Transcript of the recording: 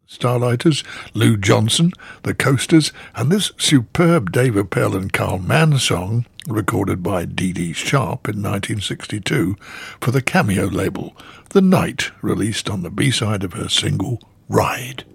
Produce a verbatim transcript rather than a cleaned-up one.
Starlighters, Lou Johnson, The Coasters, and this superb Dave Appel and Carl Mann song, recorded by Dee Dee Sharp in nineteen sixty-two for the Cameo label, The Night, released on the B-side of her single, Ride.